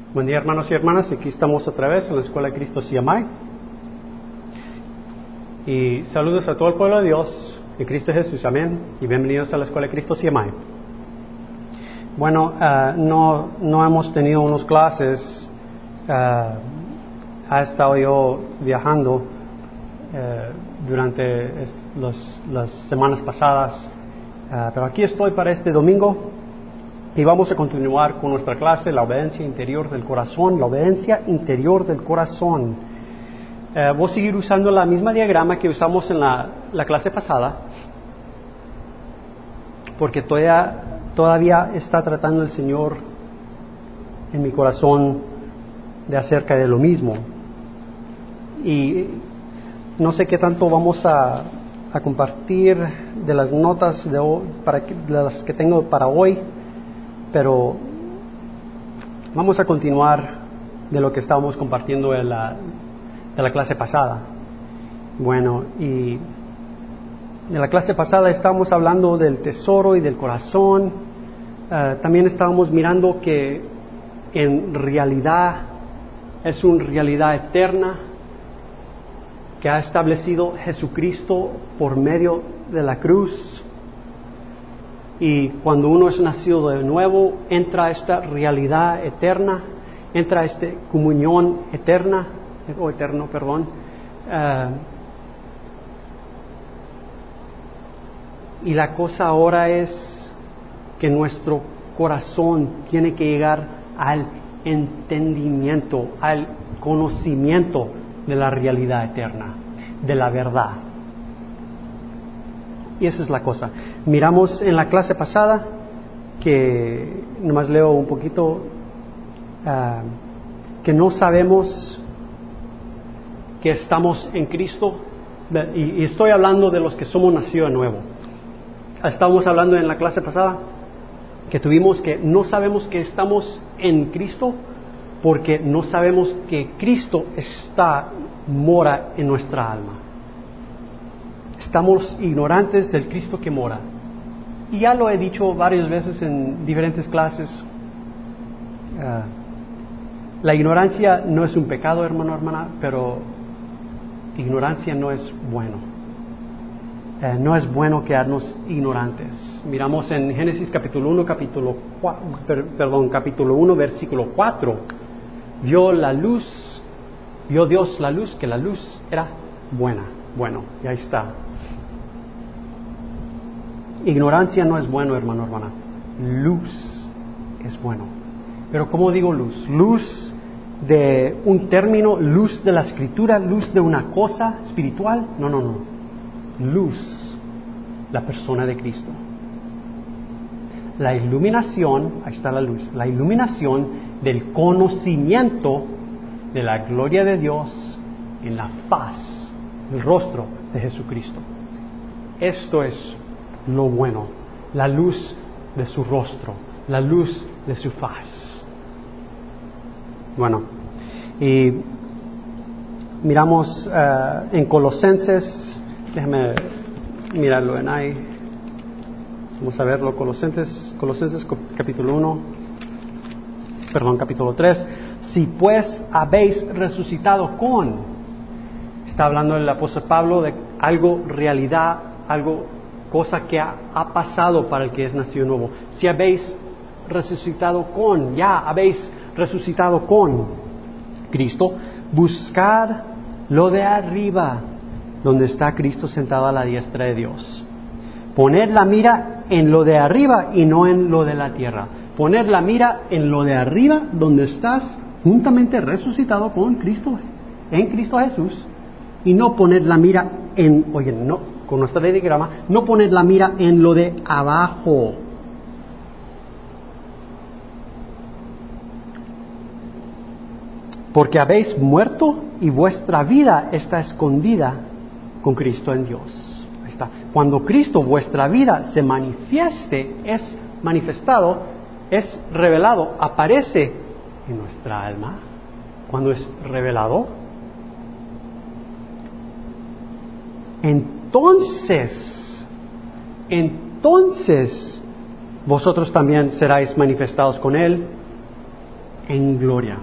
Buen día, hermanos y hermanas. Aquí estamos otra vez en la Escuela de Cristo CMI. Y saludos a todo el pueblo de Dios en Cristo Jesús. Amén. Y bienvenidos a la Escuela de Cristo CMI. Bueno, no hemos tenido unas clases. Ha estado yo viajando durante las semanas pasadas. Pero aquí estoy para este domingo. Y vamos a continuar con nuestra clase, la obediencia interior del corazón, la obediencia interior del corazón. Voy a seguir usando la misma diagrama que usamos en la clase pasada, porque todavía está tratando el Señor en mi corazón de acerca de lo mismo. Y no sé qué tanto vamos a compartir de las notas de las que tengo para hoy, pero vamos a continuar de lo que estábamos compartiendo de la clase pasada. Bueno, y en la clase pasada estábamos hablando del tesoro y del corazón. También estábamos mirando que en realidad es una realidad eterna que ha establecido Jesucristo por medio de la cruz. Y cuando uno es nacido de nuevo, entra a esta realidad eterna, entra a esta comunión eterna, y la cosa ahora es que nuestro corazón tiene que llegar al entendimiento, al conocimiento de la realidad eterna, de la verdad. Y esa es la cosa. Miramos en la clase pasada que, nomás leo un poquito, que no sabemos que estamos en Cristo, y estoy hablando de los que somos nacidos de nuevo. Estábamos hablando en la clase pasada que tuvimos que no sabemos que estamos en Cristo porque no sabemos que Cristo mora en nuestra alma. Estamos ignorantes del Cristo que mora. Y ya lo he dicho varias veces en diferentes clases. La ignorancia no es un pecado, hermano, hermana, pero ignorancia no es bueno. No es bueno quedarnos ignorantes. Miramos en Génesis capítulo 1, capítulo 1, versículo 4. Vio Dios la luz, que la luz era buena. Bueno, y ahí está. Ignorancia no es bueno, hermano, hermana. Luz es bueno. Pero ¿cómo digo luz? Luz de un término, luz de la escritura, luz de una cosa espiritual. No. Luz, la persona de Cristo. La iluminación, ahí está la luz, la iluminación del conocimiento de la gloria de Dios en la faz, el rostro de Jesucristo. Esto es lo bueno, la luz de su rostro, la luz de su faz. Bueno, y miramos en Colosenses, déjame mirarlo en ahí, vamos a verlo, Colosenses capítulo 3. Si pues habéis resucitado está hablando el apóstol Pablo de algo, realidad, cosa que ha pasado para el que es nacido nuevo. Si habéis resucitado habéis resucitado con Cristo, buscad lo de arriba, donde está Cristo sentado a la diestra de Dios. Poned la mira en lo de arriba y no en lo de la tierra. Poned la mira en lo de arriba, donde estás juntamente resucitado con Cristo, en Cristo Jesús, y no poned la mira con nuestra diagrama, no poned la mira en lo de abajo. Porque habéis muerto y vuestra vida está escondida con Cristo en Dios. Ahí está. Cuando Cristo, vuestra vida, se manifieste, es manifestado, es revelado, aparece en nuestra alma. Cuando es revelado, entonces vosotros también seráis manifestados con Él en gloria.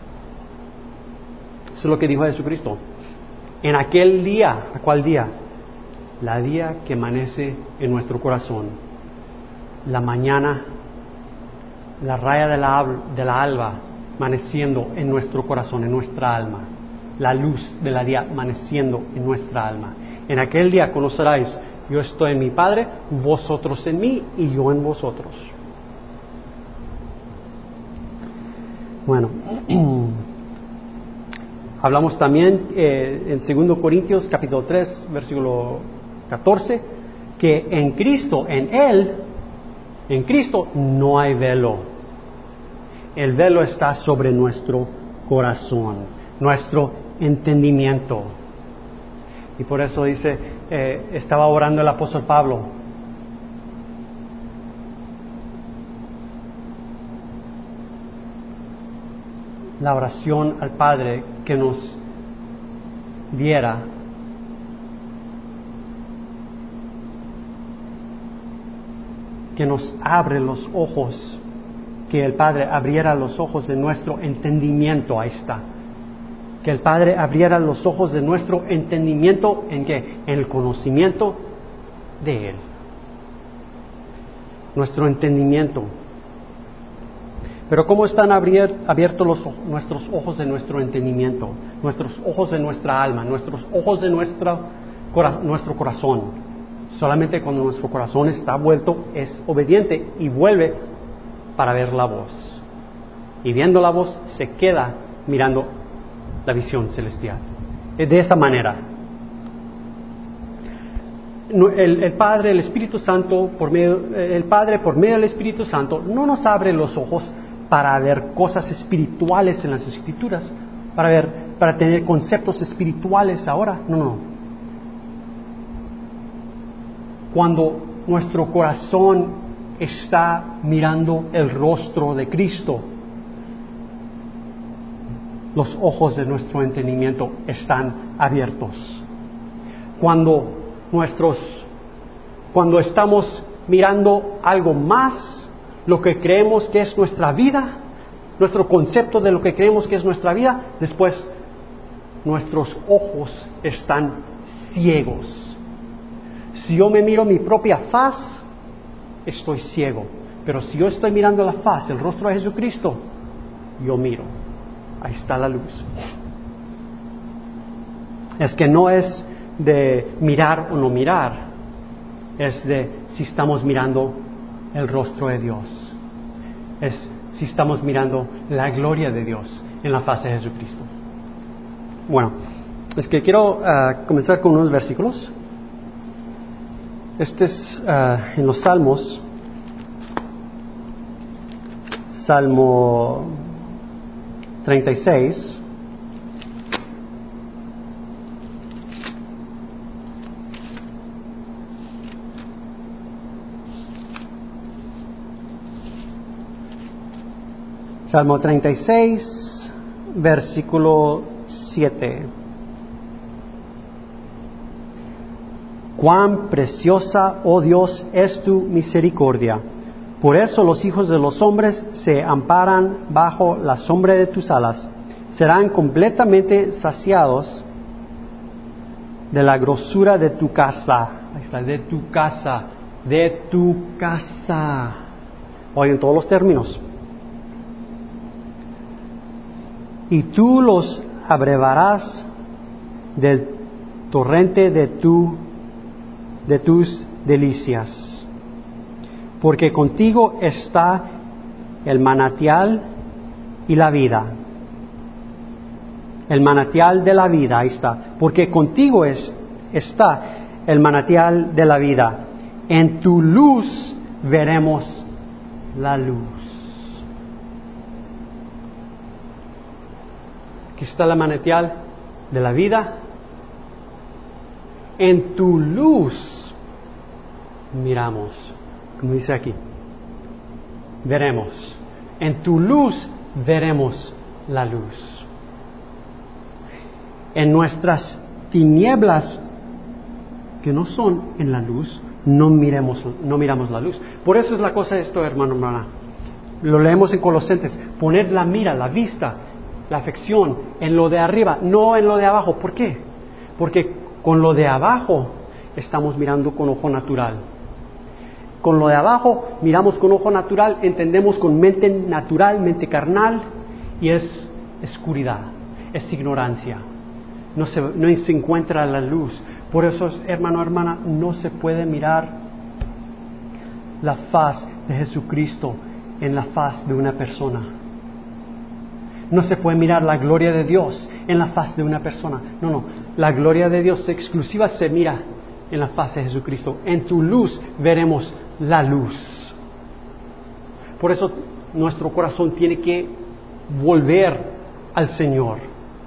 Eso es lo que dijo Jesucristo. En aquel día, ¿a cuál día? La día que amanece en nuestro corazón. La mañana, la raya de la alba amaneciendo en nuestro corazón, en nuestra alma. La luz de la día amaneciendo en nuestra alma. En aquel día conoceráis, yo estoy en mi Padre, vosotros en mí y yo en vosotros. Bueno, hablamos también en 2 Corintios capítulo 3, versículo 14, que en Cristo, en Cristo no hay velo. El velo está sobre nuestro corazón, nuestro entendimiento. Y por eso dice, estaba orando el apóstol Pablo. La oración al Padre que nos diera que nos abre los ojos, que el Padre abriera los ojos de nuestro entendimiento. Ahí está. Que el Padre abriera los ojos de nuestro entendimiento, ¿en qué? En el conocimiento de Él. Nuestro entendimiento. Pero ¿cómo están abiertos nuestros ojos de nuestro entendimiento? Nuestros ojos de nuestra alma, nuestros ojos de nuestro corazón. Solamente cuando nuestro corazón está vuelto, es obediente y vuelve para ver la voz. Y viendo la voz, se queda mirando la visión celestial. De esa manera. El Padre, el Espíritu Santo, el Padre por medio del Espíritu Santo, no nos abre los ojos para ver cosas espirituales en las Escrituras, para tener conceptos espirituales ahora. No. Cuando nuestro corazón está mirando el rostro de Cristo, los ojos de nuestro entendimiento están abiertos. Cuando estamos mirando algo más, lo que creemos que es nuestra vida, nuestro concepto de lo que creemos que es nuestra vida, después nuestros ojos están ciegos. Si yo me miro mi propia faz, estoy ciego. Pero si yo estoy mirando la faz, el rostro de Jesucristo, yo miro. Ahí está la luz. Es que no es de mirar o no mirar, es de si estamos mirando el rostro de Dios, es si estamos mirando la gloria de Dios en la faz de Jesucristo. Bueno, es que quiero comenzar con unos versículos. Este es en los Salmos, Salmo 36. Salmo 36, versículo 7. Cuán preciosa, oh Dios, es tu misericordia. Por eso los hijos de los hombres se amparan bajo la sombra de tus alas. Serán completamente saciados de la grosura de tu casa. Ahí está, de tu casa, de tu casa. Oigan todos los términos. Y tú los abrevarás del torrente de tus delicias, porque contigo está el manantial y la vida. El manantial de la vida, ahí está, porque contigo está el manantial de la vida. En tu luz veremos la luz. Aquí está el manantial de la vida. En tu luz miramos, como dice aquí, veremos. En tu luz veremos la luz. En nuestras tinieblas, que no son en la luz, no miramos la luz. Por eso es la cosa de esto, hermano, hermana. Lo leemos en Colosenses, poner la mira, la vista, la afección en lo de arriba, no en lo de abajo. ¿Por qué? Porque con lo de abajo estamos mirando con ojo natural. Con lo de abajo miramos con ojo natural, entendemos con mente natural, mente carnal, y es oscuridad, es ignorancia. No se encuentra la luz. Por eso, hermano, hermana, no se puede mirar la faz de Jesucristo en la faz de una persona. No se puede mirar la gloria de Dios en la faz de una persona. No. La gloria de Dios exclusiva se mira en la faz de Jesucristo. En tu luz veremos la luz. Por eso nuestro corazón tiene que volver al Señor.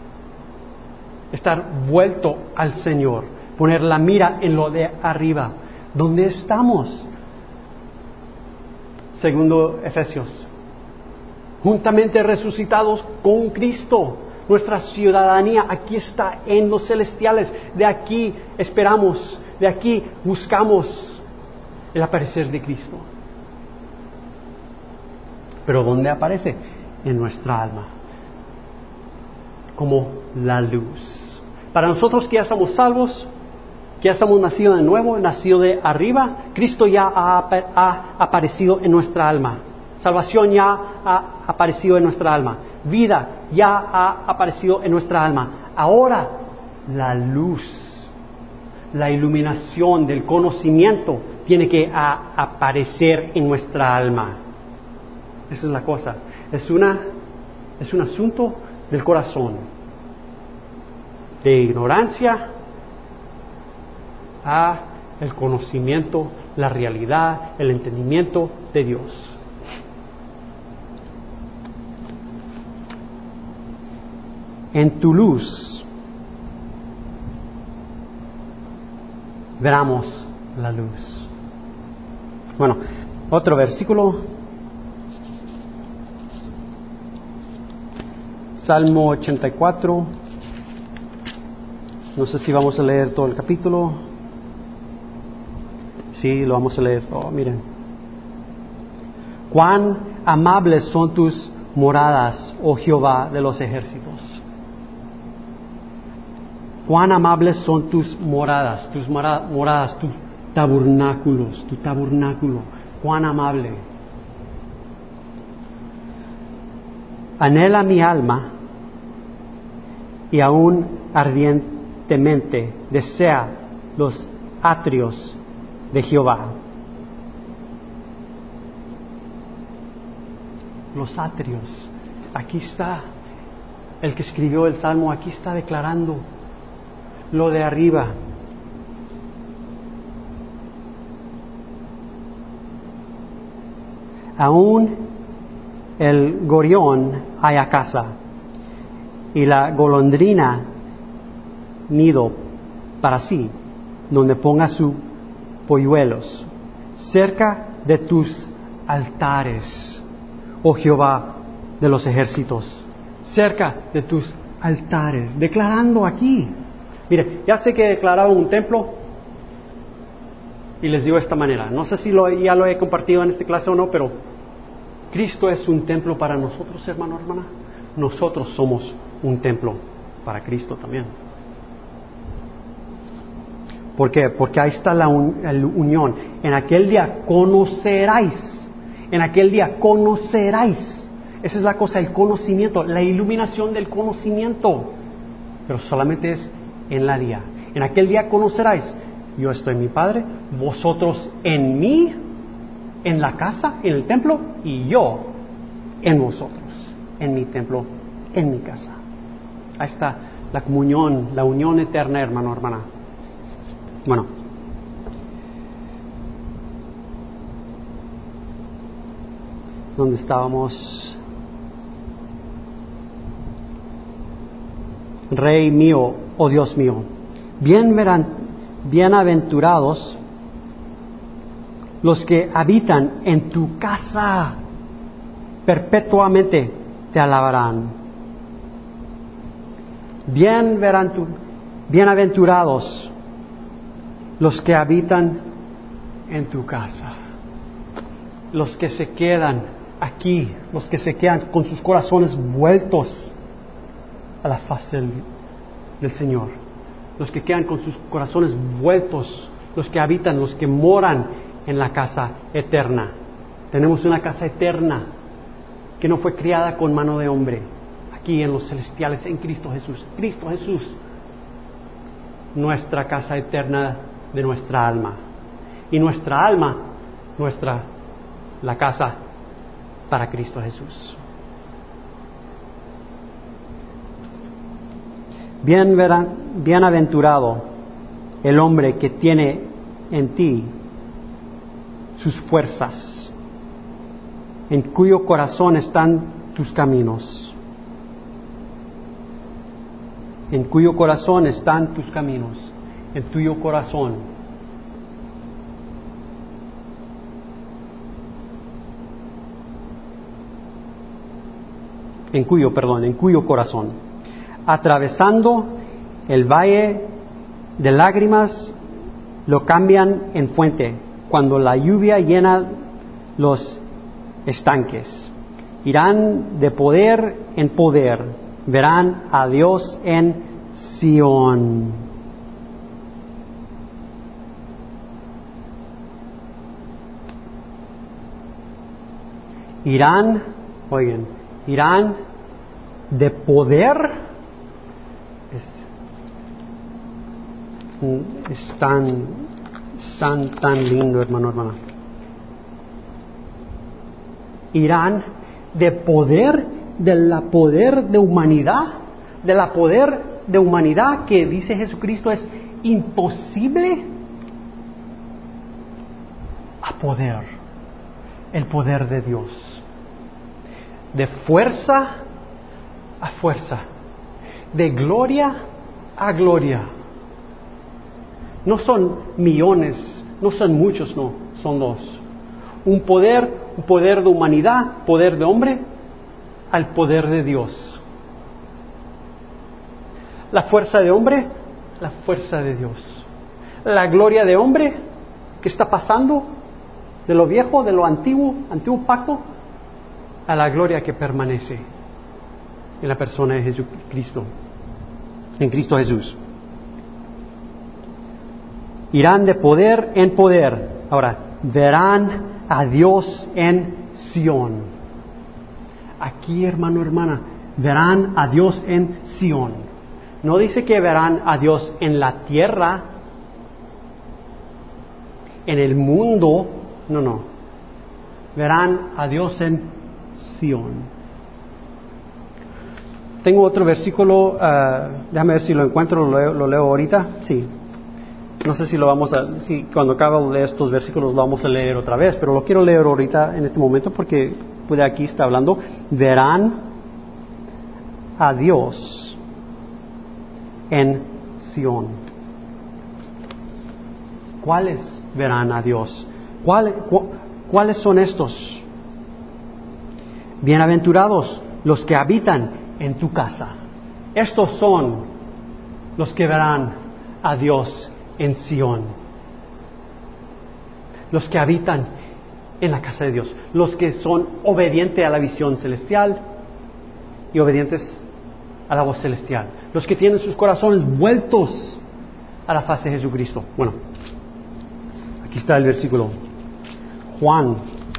Estar vuelto al Señor. Poner la mira en lo de arriba. ¿Dónde estamos? Segundo Efesios. Juntamente resucitados con Cristo. Nuestra ciudadanía aquí está en los celestiales. De aquí esperamos, de aquí buscamos el aparecer de Cristo. Pero ¿dónde aparece? En nuestra alma. Como la luz. Para nosotros que ya somos salvos, que ya somos nacidos de nuevo, nacido de arriba, Cristo ya ha aparecido en nuestra alma. Salvación ya ha aparecido en nuestra alma. Vida ya ha aparecido en nuestra alma. Ahora, la luz, la iluminación del conocimiento tiene que aparecer en nuestra alma. Esa es la cosa. Es un asunto del corazón. De ignorancia a el conocimiento, la realidad, el entendimiento de Dios. En tu luz veramos la luz. Bueno, otro versículo. Salmo 84. No sé si vamos a leer todo el capítulo. Sí, lo vamos a leer todo. Miren. Cuán amables son tus moradas, oh Jehová de los ejércitos. Cuán amables son tus moradas, tus tabernáculos, tu tabernáculo. Cuán amable. Anhela mi alma y aún ardientemente desea los atrios de Jehová. Los atrios. Aquí está el que escribió el Salmo, aquí está declarando lo de arriba. Aún el gorión haya casa y la golondrina nido para sí, donde ponga sus polluelos, cerca de tus altares, oh Jehová de los ejércitos, cerca de tus altares, declarando aquí. Mire, ya sé que declaraba un templo y les digo de esta manera, no sé si ya lo he compartido en esta clase o no, pero Cristo es un templo para nosotros, hermano, hermana. Nosotros somos un templo para Cristo también. ¿Por qué? Porque ahí está la unión. En aquel día conoceráis. En aquel día conoceráis. Esa es la cosa, el conocimiento, la iluminación del conocimiento. Pero solamente es en la día. En aquel día conoceráis. Yo estoy en mi Padre, vosotros en mí, en la casa, en el templo, y yo en vosotros, en mi templo, en mi casa. Ahí está la comunión, la unión eterna, hermano, hermana. Bueno, ¿dónde estábamos? Rey mío, oh Dios mío, bienaventurados los que habitan en tu casa, perpetuamente te alabarán. Bienaventurados los que habitan en tu casa, los que se quedan aquí, los que se quedan con sus corazones vueltos a la faz del Señor, los que quedan con sus corazones vueltos, los que habitan, los que moran en la casa eterna. Tenemos una casa eterna que no fue creada con mano de hombre, aquí en los celestiales, en Cristo Jesús. Cristo Jesús, nuestra casa eterna de nuestra alma. Y nuestra alma, la casa para Cristo Jesús. Bienaventurado el hombre que tiene en ti sus fuerzas, en cuyo corazón están tus caminos. En cuyo corazón están tus caminos, en tuyo corazón. En cuyo corazón. Atravesando el valle de lágrimas, lo cambian en fuente, cuando la lluvia llena los estanques. Irán de poder en poder, verán a Dios en Sión. Irán de poder. Es tan lindo, hermana. Irán de poder, de la poder de humanidad que dice Jesucristo es imposible, a poder, el poder de Dios, de fuerza a fuerza, de gloria a gloria. No son millones, no son muchos, no, son dos. Un poder de humanidad, poder de hombre, al poder de Dios. La fuerza de hombre, la fuerza de Dios. La gloria de hombre que está pasando de lo viejo, de lo antiguo pacto, a la gloria que permanece en la persona de Jesucristo, en Cristo Jesús. Irán de poder en poder. Ahora, verán a Dios en Sión. Aquí, hermana, verán a Dios en Sión. No dice que verán a Dios en la tierra, en el mundo. No. Verán a Dios en Sión. Tengo otro versículo, déjame ver si lo encuentro, lo leo ahorita. Sí. No sé si cuando acabe de estos versículos lo vamos a leer otra vez, pero lo quiero leer ahorita en este momento porque de aquí está hablando. Verán a Dios en Sión. ¿Cuáles verán a Dios? ¿Cuáles son estos? Bienaventurados los que habitan en tu casa. Estos son los que verán a Dios en Sión. Los que habitan en la casa de Dios, los que son obedientes a la visión celestial y obedientes a la voz celestial, los que tienen sus corazones vueltos a la faz de Jesucristo. Bueno, aquí está el versículo. Juan,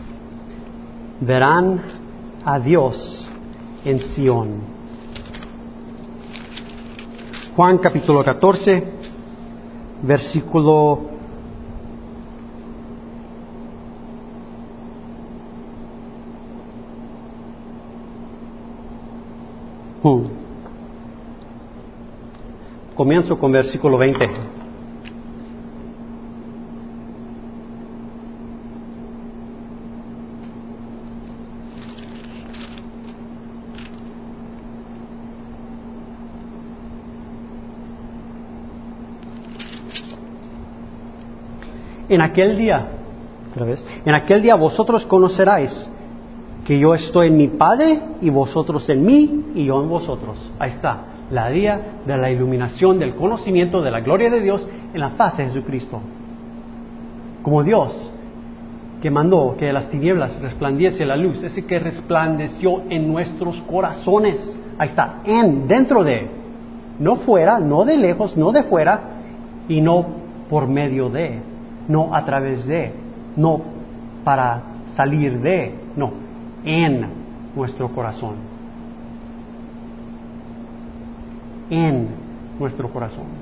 verán a Dios en Sión. Juan capítulo 14, versículo 1. Comienzo con versículo 20. En aquel día vosotros conoceráis que yo estoy en mi Padre y vosotros en mí y yo en vosotros. Ahí está, la día de la iluminación del conocimiento de la gloria de Dios en la faz de Jesucristo. Como Dios que mandó que de las tinieblas resplandeciese la luz, ese que resplandeció en nuestros corazones. Ahí está, dentro de, no fuera, no de lejos, no de fuera, y no por medio de, no a través de, no para salir de, no, en nuestro corazón. En nuestro corazón.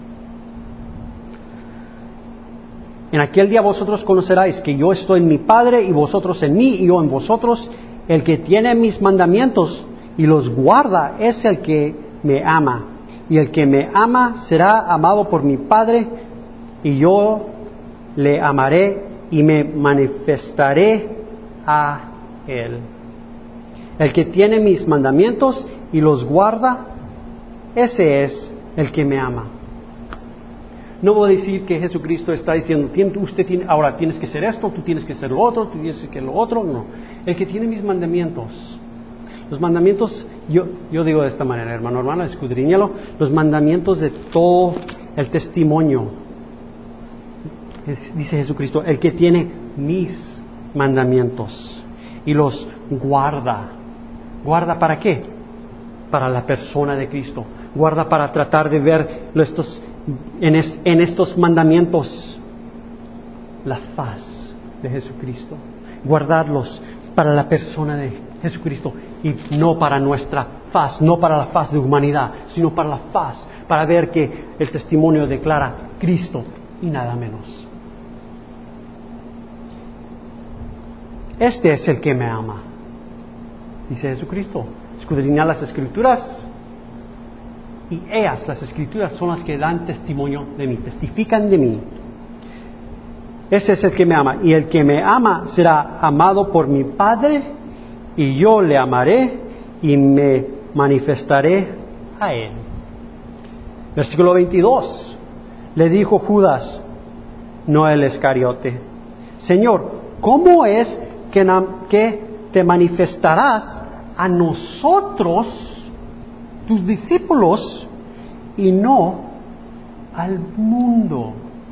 En aquel día vosotros conoceráis que yo estoy en mi Padre y vosotros en mí y yo en vosotros. El que tiene mis mandamientos y los guarda es el que me ama. Y el que me ama será amado por mi Padre y yo le amaré y me manifestaré a él. El que tiene mis mandamientos y los guarda, ese es el que me ama. No voy a decir que Jesucristo está diciendo, ahora tienes que hacer esto, tú tienes que hacer lo otro, tú tienes que hacer lo otro. No. El que tiene mis mandamientos. Los mandamientos, yo digo de esta manera, hermano, escudriñalo. Los mandamientos de todo el testimonio. Dice Jesucristo, el que tiene mis mandamientos y los guarda. ¿Guarda para qué? Para la persona de Cristo. Guarda para tratar de ver en estos mandamientos la faz de Jesucristo. Guardarlos para la persona de Jesucristo y no para nuestra faz, no para la faz de humanidad, sino para la faz, para ver que el testimonio declara Cristo y nada menos. Este es el que me ama, dice Jesucristo. Escudriñad las Escrituras y ellas, las Escrituras, son las que dan testimonio de mí, testifican de mí. Ese es el que me ama, y el que me ama será amado por mi Padre, y yo le amaré y me manifestaré a él. Versículo 22. Le dijo Judas, no el Iscariote, Señor, ¿cómo es que te manifestarás a nosotros, tus discípulos, y no al mundo?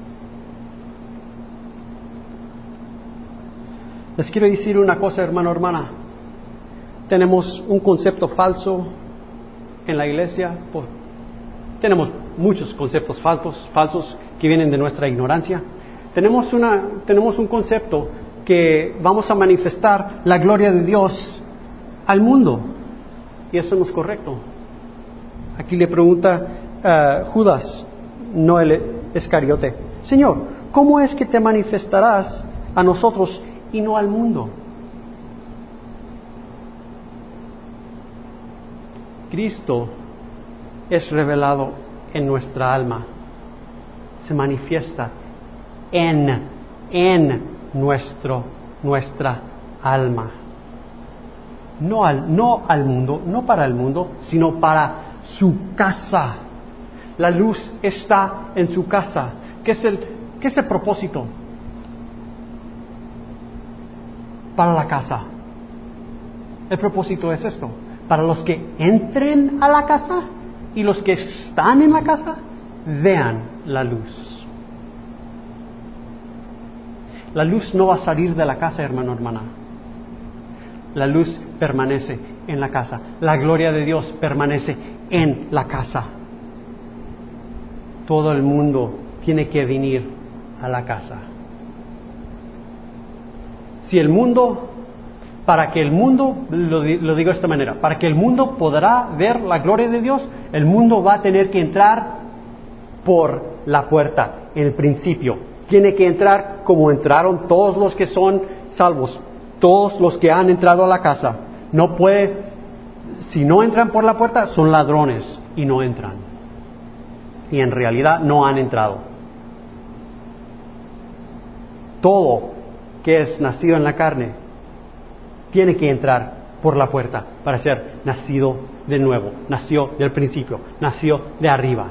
Les quiero decir una cosa, hermano, hermana. Tenemos un concepto falso en la iglesia. Tenemos muchos conceptos falsos que vienen de nuestra ignorancia. Tenemos un concepto que vamos a manifestar la gloria de Dios al mundo. Y eso no es correcto. Aquí le pregunta Judas, no el Iscariote, Señor, ¿cómo es que te manifestarás a nosotros y no al mundo? Cristo es revelado en nuestra alma, se manifiesta en nuestra alma. No al mundo, no para el mundo, sino para su casa. La luz está en su casa. ¿Qué es el propósito para la casa? El propósito es esto: para los que entren a la casa y los que están en la casa vean la luz. La luz no va a salir de la casa, hermano, hermana. La luz permanece en la casa. La gloria de Dios permanece en la casa. Todo el mundo tiene que venir a la casa. Si el mundo, para que el mundo, lo digo de esta manera, para que el mundo podrá ver la gloria de Dios, el mundo va a tener que entrar por la puerta en el principio. Tiene que entrar como entraron todos los que son salvos, todos los que han entrado a la casa. No puede, si no entran por la puerta, son ladrones y no entran. Y en realidad no han entrado. Todo que es nacido en la carne tiene que entrar por la puerta para ser nacido de nuevo. Nació del principio, nació de arriba.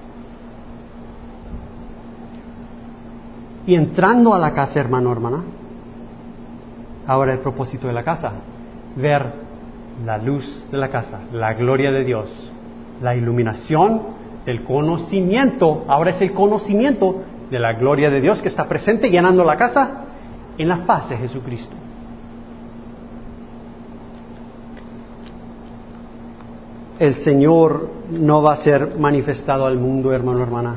Y entrando a la casa, hermano, hermana, ahora el propósito de la casa: ver la luz de la casa, la gloria de Dios, la iluminación del conocimiento. Ahora es el conocimiento de la gloria de Dios que está presente llenando la casa, en la faz de Jesucristo. El Señor no va a ser manifestado al mundo, hermano, hermana.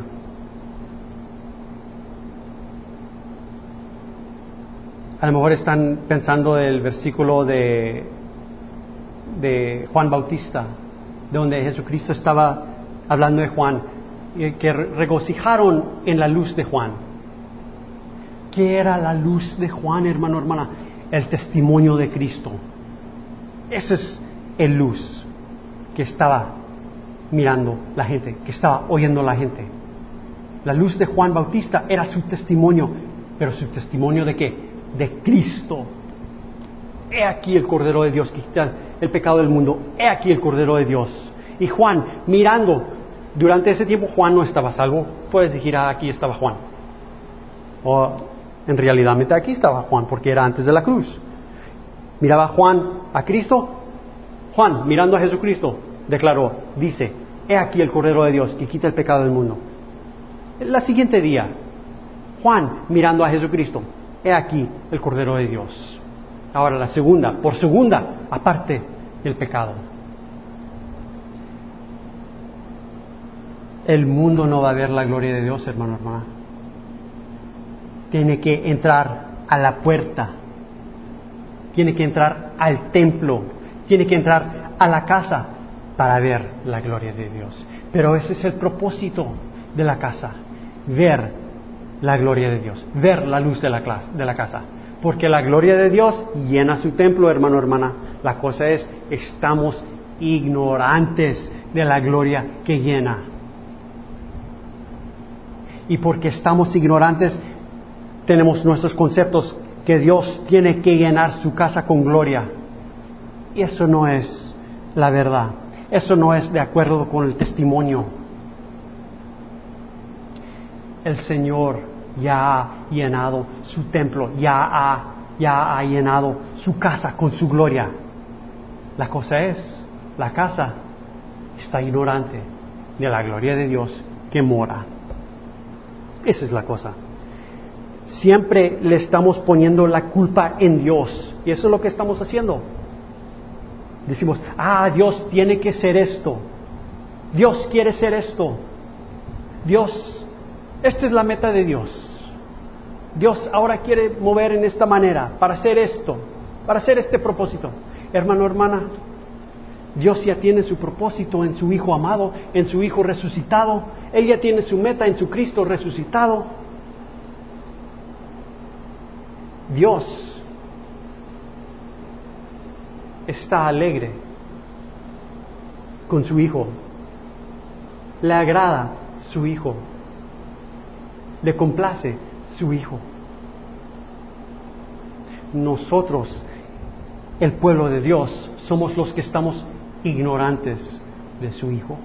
A lo mejor están pensando el versículo de Juan Bautista, donde Jesucristo estaba hablando de Juan, que regocijaron en la luz de Juan. ¿Qué era la luz de Juan, hermano, hermana? El testimonio de Cristo. Ese es el luz que estaba mirando la gente, que estaba oyendo la gente. La luz de Juan Bautista era su testimonio, pero su testimonio ¿de qué? De Cristo. He aquí el Cordero de Dios que quita el pecado del mundo. He aquí el Cordero de Dios. Y Juan, mirando, durante ese tiempo Juan no estaba salvo. Puedes decir, aquí estaba Juan. O en realidad aquí estaba Juan, porque era antes de la cruz. Miraba Juan a Cristo. Juan, mirando a Jesucristo, declaró, dice, he aquí el Cordero de Dios que quita el pecado del mundo. El siguiente día, Juan, mirando a Jesucristo, he aquí el Cordero de Dios. Ahora la segunda, por segunda, aparte del pecado. El mundo no va a ver la gloria de Dios, hermano, hermana. Tiene que entrar a la puerta. Tiene que entrar al templo. Tiene que entrar a la casa para ver la gloria de Dios. Pero ese es el propósito de la casa. Ver la gloria de Dios. Ver la luz de la casa. Porque la gloria de Dios llena su templo, hermano, hermana. La cosa es, estamos ignorantes de la gloria que llena. Y porque estamos ignorantes, tenemos nuestros conceptos que Dios tiene que llenar su casa con gloria. Y eso no es la verdad. Eso no es de acuerdo con el testimonio. El Señor ya ha llenado su templo, ya ha llenado su casa con su gloria. La cosa es, la casa está ignorante de la gloria de Dios que mora. Esa es la cosa. Siempre le estamos poniendo la culpa en Dios. Y eso es lo que estamos haciendo. Decimos, Dios tiene que ser esto. Dios quiere ser esto. Dios, esta es la meta de Dios. Dios ahora quiere mover en esta manera, para hacer esto, para hacer este propósito. Hermano, hermana, Dios ya tiene su propósito en su Hijo amado, en su Hijo resucitado. Él ya tiene su meta en su Cristo resucitado. Dios está alegre con su Hijo. Le agrada su Hijo. Le complace su Hijo. Nosotros, el pueblo de Dios, somos los que estamos ignorantes de su Hijo.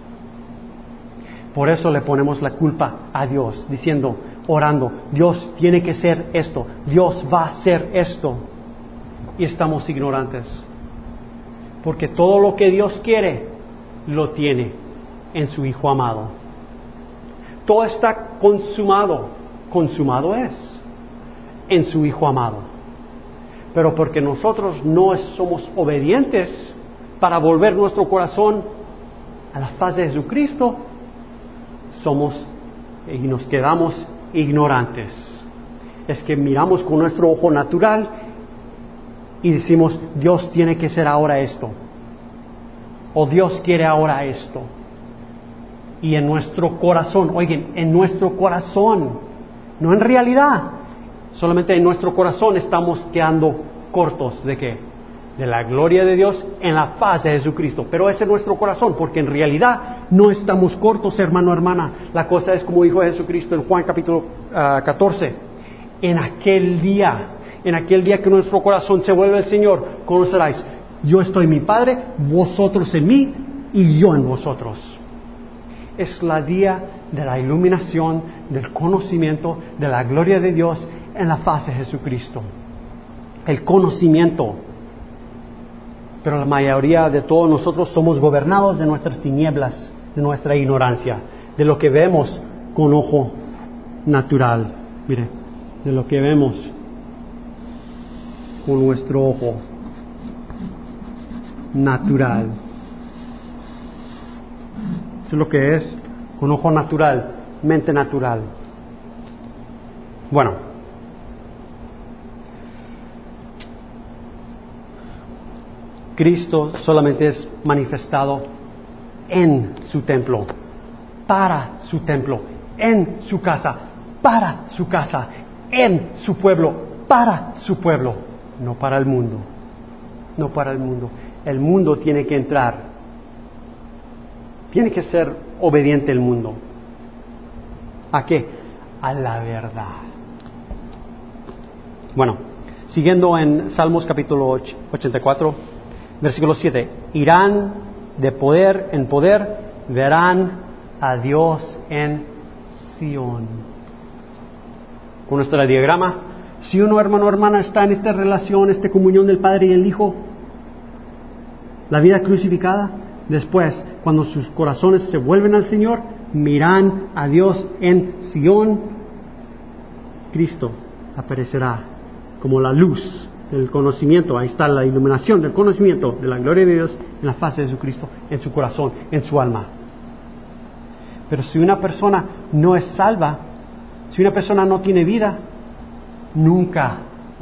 Por eso le ponemos la culpa a Dios, diciendo, orando, Dios tiene que ser esto, Dios va a hacer esto. Y estamos ignorantes. Porque todo lo que Dios quiere, lo tiene en su Hijo amado. Todo está consumado, consumado es, en su Hijo amado. Pero porque nosotros no somos obedientes para volver nuestro corazón a la faz de Jesucristo, somos y nos quedamos ignorantes. Es que miramos con nuestro ojo natural y decimos, Dios tiene que ser ahora esto, o Dios quiere ahora esto. Y en nuestro corazón, oigan, en nuestro corazón, no en realidad, solamente en nuestro corazón estamos quedando cortos ¿de qué? De la gloria de Dios en la faz de Jesucristo. Pero ese es nuestro corazón, porque en realidad no estamos cortos, hermano, hermana. La cosa es como dijo Jesucristo en Juan capítulo 14. En aquel día que nuestro corazón se vuelve el Señor, conoceráis, yo estoy en mi Padre, vosotros en mí y yo en vosotros. Es la día de la iluminación, del conocimiento de la gloria de Dios en la faz de Jesucristo. El conocimiento. Pero la mayoría de todos nosotros somos gobernados de nuestras tinieblas, de nuestra ignorancia, de lo que vemos con ojo natural. Mire, de lo que vemos con nuestro ojo natural. Eso es lo que es con ojo natural, mente natural. Bueno, Cristo solamente es manifestado en su templo, para su templo, en su casa, para su casa, en su pueblo, para su pueblo, no para el mundo, no para el mundo. El mundo tiene que entrar, tiene que ser obediente el mundo. ¿A qué? A la verdad. Bueno, siguiendo en Salmos capítulo 84, versículo 7. Irán de poder en poder, verán a Dios en Sión. Con nuestro diagrama, si uno, hermano o hermana, está en esta relación, esta comunión del Padre y el Hijo, la vida crucificada, después, cuando sus corazones se vuelven al Señor, miran a Dios en Sión, Cristo aparecerá como la luz del conocimiento. Ahí está la iluminación del conocimiento de la gloria de Dios en la faz de Jesucristo, en su corazón, en su alma. Pero si una persona no es salva, si una persona no tiene vida, nunca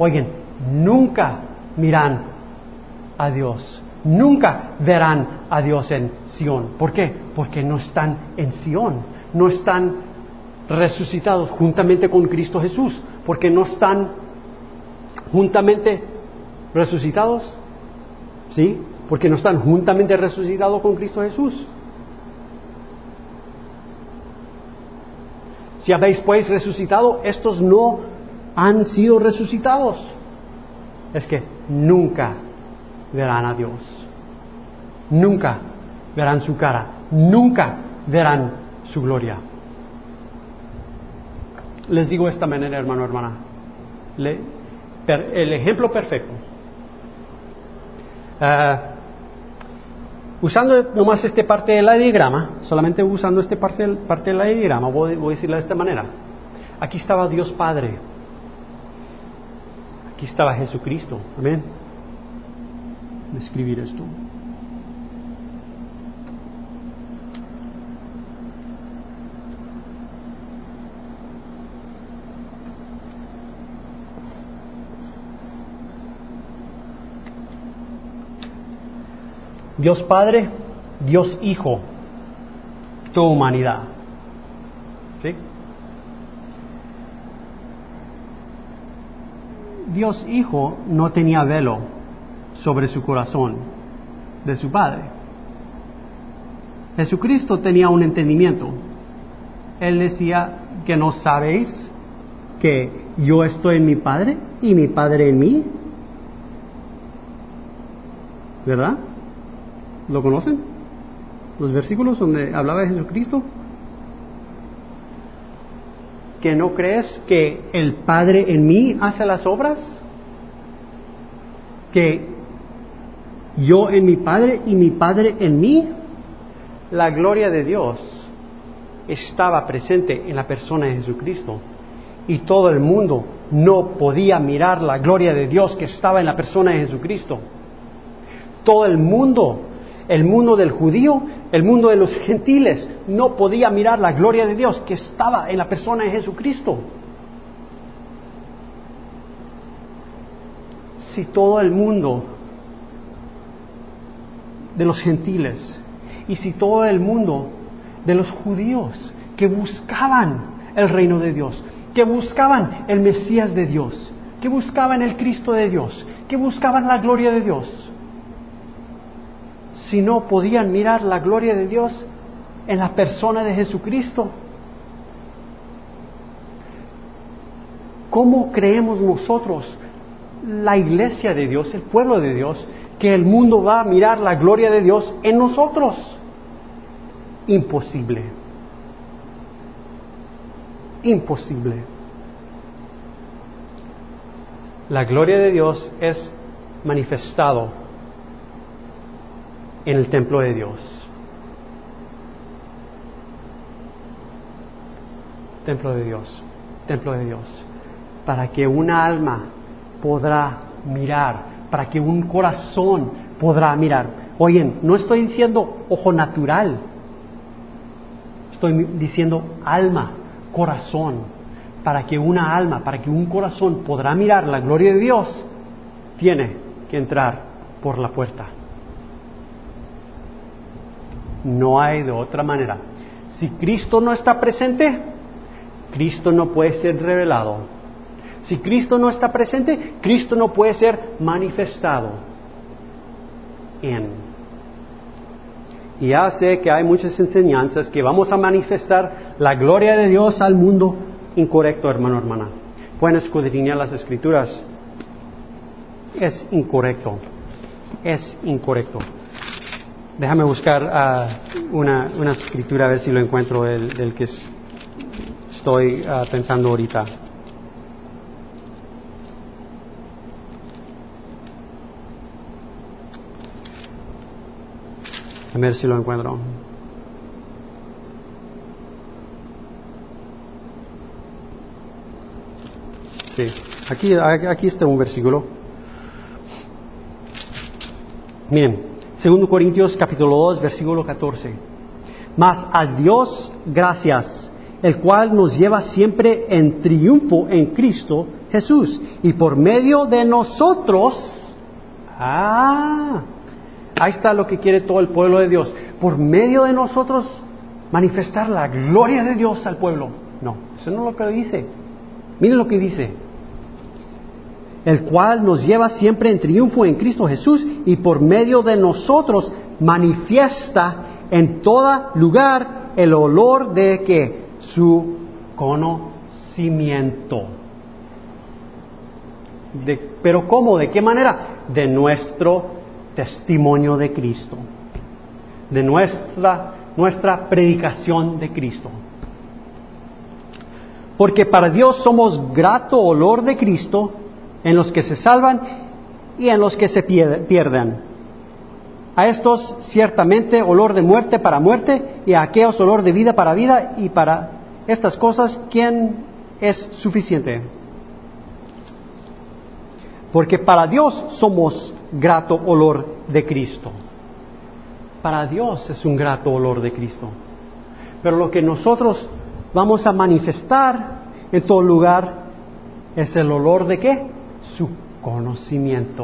miran a Dios. Nunca verán a Dios en Sión. ¿Por qué? Porque no están en Sión. No están resucitados juntamente con Cristo Jesús. Porque no están juntamente resucitados. ¿Sí? Porque no están juntamente resucitados con Cristo Jesús. Si habéis pues resucitado, estos no han sido resucitados. Es que nunca verán a Dios. Nunca verán su cara. Nunca verán su gloria. Les digo de esta manera, hermano, hermana. El ejemplo perfecto. Usando nomás esta parte del diagrama, solamente usando esta parte del diagrama, voy a decirlo de esta manera. Aquí estaba Dios Padre. Aquí estaba Jesucristo. Amén. Voy a escribir esto. Dios Padre, Dios Hijo, tu humanidad. ¿Sí? Dios Hijo no tenía velo sobre su corazón de su Padre. Jesucristo tenía un entendimiento. Él decía que no sabéis que yo estoy en mi Padre y mi Padre en mí. ¿Verdad? ¿Lo conocen? Los versículos donde hablaba de Jesucristo. ¿Que no crees que el Padre en mí hace las obras? ¿Que yo en mi Padre y mi Padre en mí? La gloria de Dios estaba presente en la persona de Jesucristo. Y todo el mundo no podía mirar la gloria de Dios que estaba en la persona de Jesucristo. Todo el mundo del judío, el mundo de los gentiles, no podía mirar la gloria de Dios que estaba en la persona de Jesucristo. Si todo el mundo de los gentiles y si todo el mundo de los judíos que buscaban el reino de Dios, que buscaban el Mesías de Dios, que buscaban el Cristo de Dios, que buscaban la gloria de Dios, si no podían mirar la gloria de Dios en la persona de Jesucristo, ¿cómo creemos nosotros, la iglesia de Dios, el pueblo de Dios, que el mundo va a mirar la gloria de Dios en nosotros? Imposible. Imposible. La gloria de Dios es manifestado en el templo de Dios. Templo de Dios. Templo de Dios. Para que una alma podrá mirar, para que un corazón podrá mirar. Oye, no estoy diciendo ojo natural, estoy diciendo alma, corazón, para que una alma, para que un corazón podrá mirar la gloria de Dios, tiene que entrar por la puerta. No hay de otra manera. Si Cristo no está presente, Cristo no puede ser revelado. Si Cristo no está presente, Cristo no puede ser manifestado en. Y ya sé que hay muchas enseñanzas que vamos a manifestar la gloria de Dios al mundo. Incorrecto, hermano, hermana. Pueden escudriñar las Escrituras. Es incorrecto. Es incorrecto. Déjame buscar una escritura a ver si lo encuentro del que estoy pensando ahorita. A ver si lo encuentro. Sí, aquí está un versículo. Miren. 2 Corintios capítulo 2, versículo 14. Mas a Dios gracias, el cual nos lleva siempre en triunfo en Cristo Jesús. Y por medio de nosotros, ahí está lo que quiere todo el pueblo de Dios. Por medio de nosotros manifestar la gloria de Dios al pueblo. No, eso no es lo que dice. Miren lo que dice. El cual nos lleva siempre en triunfo en Cristo Jesús y por medio de nosotros manifiesta en todo lugar el olor de ¿qué? Su conocimiento. ¿Pero cómo? ¿De qué manera? De nuestro testimonio de Cristo, de nuestra predicación de Cristo. Porque para Dios somos grato olor de Cristo en los que se salvan y en los que se pierden. A estos ciertamente olor de muerte para muerte, y a aquellos olor de vida para vida, y para estas cosas, ¿quién es suficiente? Porque para Dios somos grato olor de Cristo. Para Dios es un grato olor de Cristo. Pero lo que nosotros vamos a manifestar en todo lugar es el olor de ¿qué? Su conocimiento.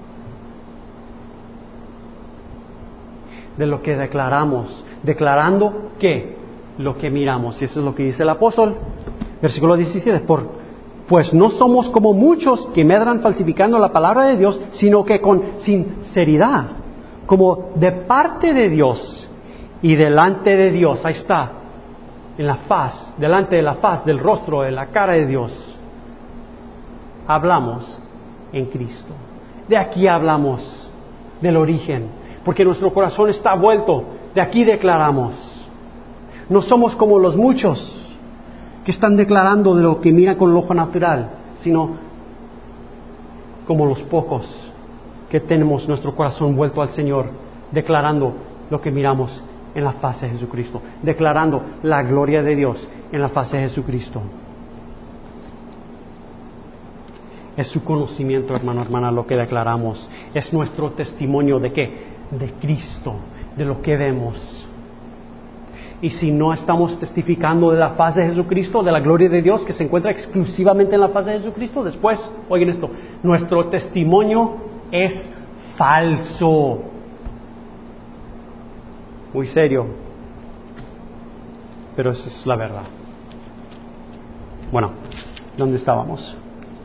De lo que declaramos. ¿Declarando qué? Lo que miramos. Y eso es lo que dice el apóstol. Versículo 17. Pues no somos como muchos que medran falsificando la palabra de Dios, sino que con sinceridad, como de parte de Dios y delante de Dios. Ahí está. En la faz, delante de la faz, del rostro, de la cara de Dios. Hablamos en Cristo. De aquí hablamos, del origen, porque nuestro corazón está vuelto. De aquí declaramos. No somos como los muchos que están declarando de lo que miran con el ojo natural, sino como los pocos que tenemos nuestro corazón vuelto al Señor, declarando lo que miramos en la faz de Jesucristo, declarando la gloria de Dios en la faz de Jesucristo. Es su conocimiento, hermano, hermana, lo que declaramos. Es nuestro testimonio de qué? De Cristo, de lo que vemos. Y si no estamos testificando de la faz de Jesucristo, de la gloria de Dios que se encuentra exclusivamente en la faz de Jesucristo, después, oigan esto, nuestro testimonio es falso. Muy serio, pero esa es la verdad. Bueno, ¿dónde estábamos?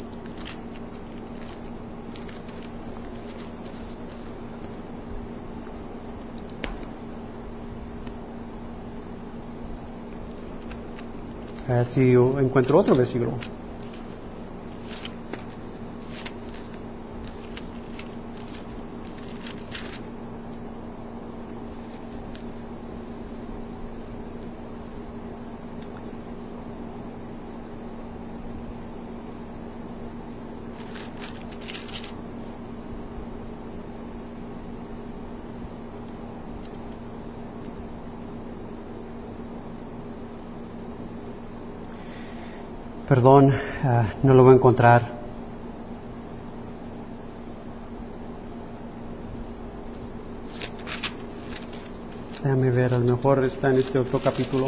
A ver si yo encuentro otro versículo. Perdón, no lo voy a encontrar. Déjame ver, a lo mejor está en este otro capítulo.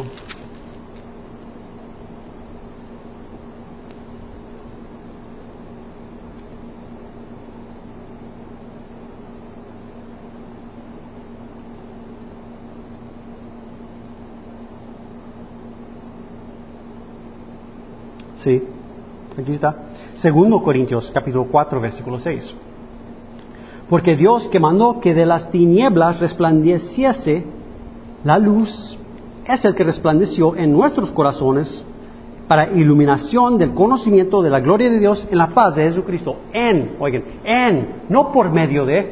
Sí, aquí está. 2 Corintios, capítulo 4, versículo 6. Porque Dios, que mandó que de las tinieblas resplandeciese la luz, es el que resplandeció en nuestros corazones para iluminación del conocimiento de la gloria de Dios en la paz de Jesucristo. No por medio de,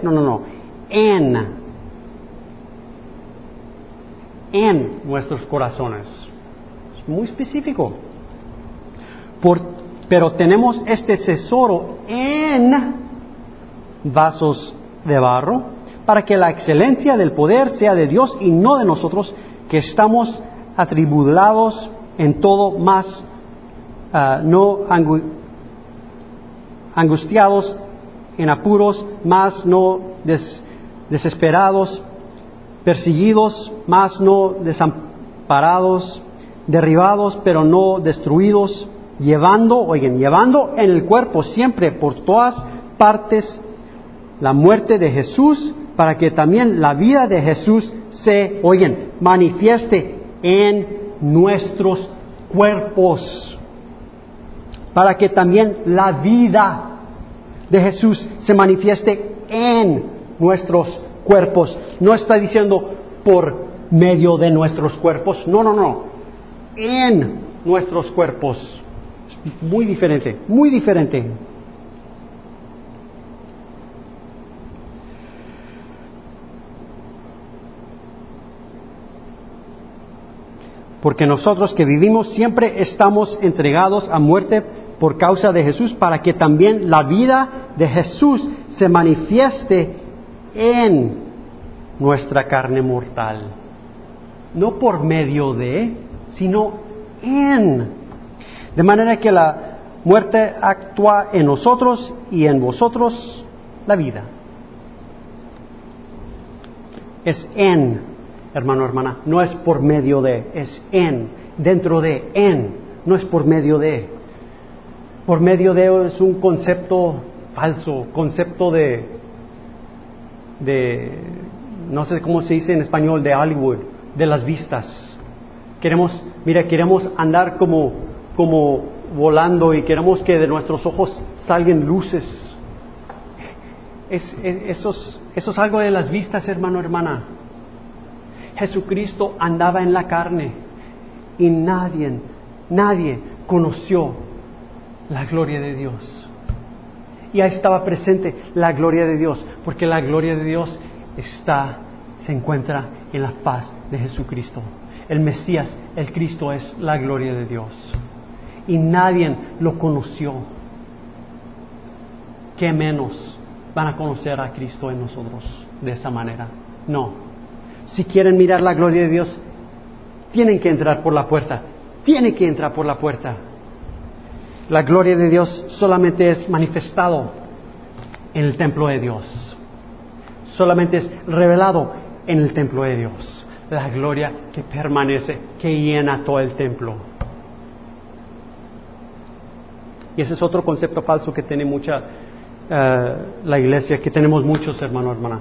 en nuestros corazones. Es muy específico. Pero tenemos este tesoro en vasos de barro, para que la excelencia del poder sea de Dios y no de nosotros, que estamos atribulados en todo, más no angustiados en apuros, más no desesperados, perseguidos, más no desamparados, derribados, pero no destruidos, llevando en el cuerpo siempre por todas partes la muerte de Jesús, para que también la vida de Jesús se, manifieste en nuestros cuerpos. Para que también la vida de Jesús se manifieste en nuestros cuerpos. No está diciendo por medio de nuestros cuerpos, no. En nuestros cuerpos. Muy diferente, muy diferente. Porque nosotros que vivimos siempre estamos entregados a muerte por causa de Jesús, para que también la vida de Jesús se manifieste en nuestra carne mortal. No por medio de, sino en. De manera que la muerte actúa en nosotros y en vosotros la vida. Es en, hermano, hermana, no es por medio de, es en, dentro de, en, no es por medio de. Por medio de es un concepto falso, concepto de no sé cómo se dice en español, de Hollywood, de las vistas. Queremos andar como volando y queremos que de nuestros ojos salgan luces. Eso es algo de las vistas, hermano, hermana. Jesucristo andaba en la carne y nadie conoció la gloria de Dios. Y ahí estaba presente la gloria de Dios, porque la gloria de Dios se encuentra en la faz de Jesucristo. El Mesías, el Cristo, es la gloria de Dios. Y nadie lo conoció. ¿Qué menos van a conocer a Cristo en nosotros de esa manera? No. Si quieren mirar la gloria de Dios, tienen que entrar por la puerta. Tienen que entrar por la puerta. La gloria de Dios solamente es manifestado en el templo de Dios. Solamente es revelado en el templo de Dios. La gloria que permanece, que llena todo el templo. Y ese es otro concepto falso que tiene la iglesia, que tenemos muchos, hermano, hermana.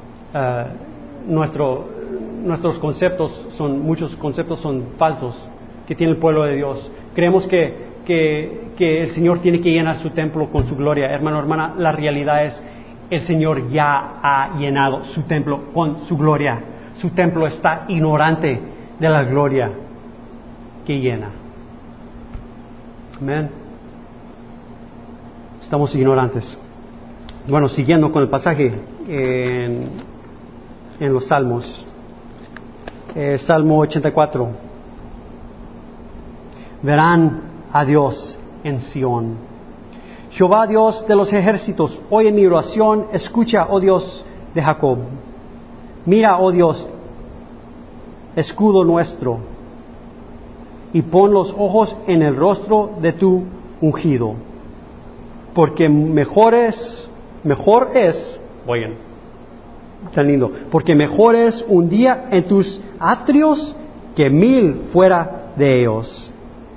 Muchos conceptos son falsos que tiene el pueblo de Dios. Creemos que el Señor tiene que llenar su templo con su gloria. Hermano, hermana, la realidad es el Señor ya ha llenado su templo con su gloria. Su templo está ignorante de la gloria que llena. Amén. Estamos ignorantes. Bueno, siguiendo con el pasaje en los Salmos. Salmo 84. Verán a Dios en Sión. Jehová Dios de los ejércitos, oye mi oración, escucha, oh Dios de Jacob. Mira, oh Dios, escudo nuestro, y pon los ojos en el rostro de tu ungido. Porque mejor es, Tan lindo. Porque mejor es un día en tus atrios que 1000 fuera de ellos.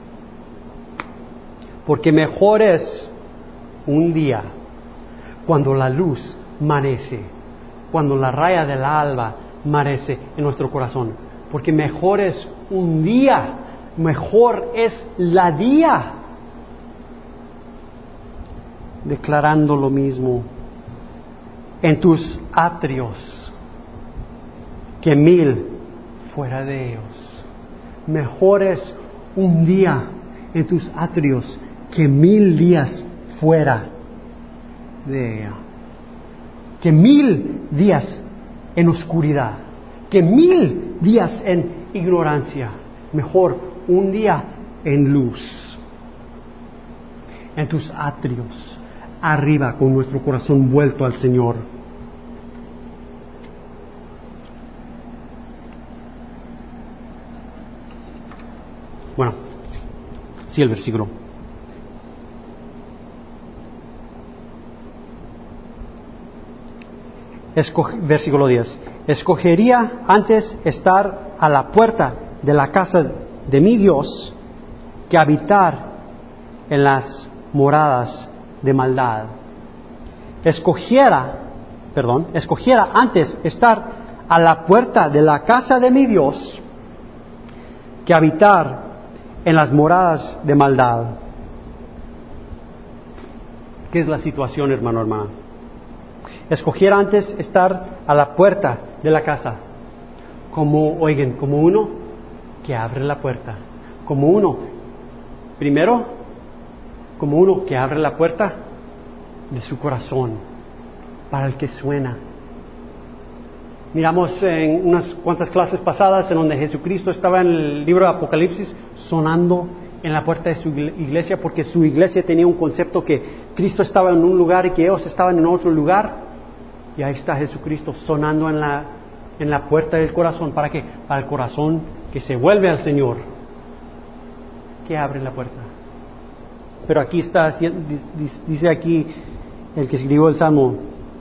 Porque mejor es un día cuando la luz amanece, cuando la raya del alba amanece en nuestro corazón. Porque mejor es un día, mejor es la día. Declarando lo mismo en tus atrios que 1000 fuera de ellos. Mejor es un día en tus atrios que 1000 días fuera de ella. Que 1000 días en oscuridad, que 1000 días en ignorancia. Mejor un día en luz, en tus atrios, arriba con nuestro corazón vuelto al Señor. Bueno, sí, el versículo. Versículo 10. Escogería antes estar a la puerta de la casa de mi Dios que habitar en las moradas de maldad. Escogiera antes estar a la puerta de la casa de mi Dios que habitar en las moradas de maldad. ¿Qué es la situación, hermano, hermana? Escogiera antes estar a la puerta de la casa, como uno que abre la puerta, como uno que abre la puerta de su corazón para el que suena. Miramos en unas cuantas clases pasadas en donde Jesucristo estaba en el libro de Apocalipsis sonando en la puerta de su iglesia, porque su iglesia tenía un concepto que Cristo estaba en un lugar y que ellos estaban en otro lugar. Y ahí está Jesucristo sonando en la puerta del corazón. ¿Para qué? Para el corazón que se vuelve al Señor, que abre la puerta. Pero aquí está, dice aquí el que escribió el Salmo,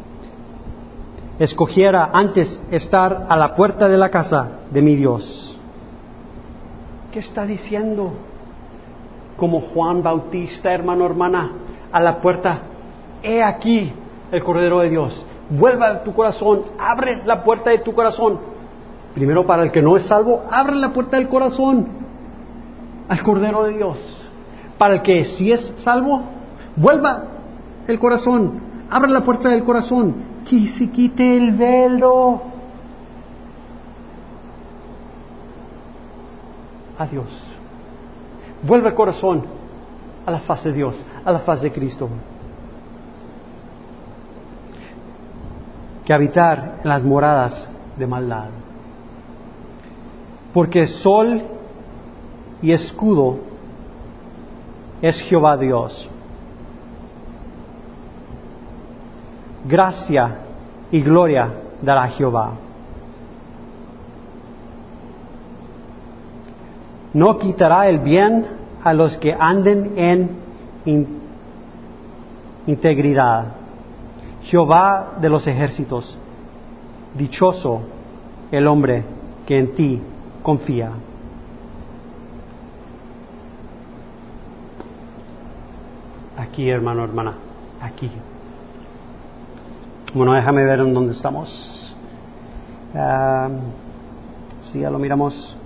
escogiera antes estar a la puerta de la casa de mi Dios. ¿Qué está diciendo? Como Juan Bautista, hermano, hermana, a la puerta, he aquí el Cordero de Dios. Vuelva a tu corazón, abre la puerta de tu corazón. Primero, para el que no es salvo, abre la puerta del corazón al Cordero de Dios. Para el que sí es salvo, vuelva el corazón, abre la puerta del corazón, que se quite el velo. A Dios. Vuelve el corazón a la faz de Dios, a la faz de Cristo. Que habitar en las moradas de maldad. Porque sol y escudo es Jehová Dios. Gracia y gloria dará Jehová. No quitará el bien a los que anden en integridad. Jehová de los ejércitos, dichoso el hombre que en ti confía. Aquí, hermano, hermana, aquí. Bueno, déjame ver en dónde estamos. Sí, ya lo miramos.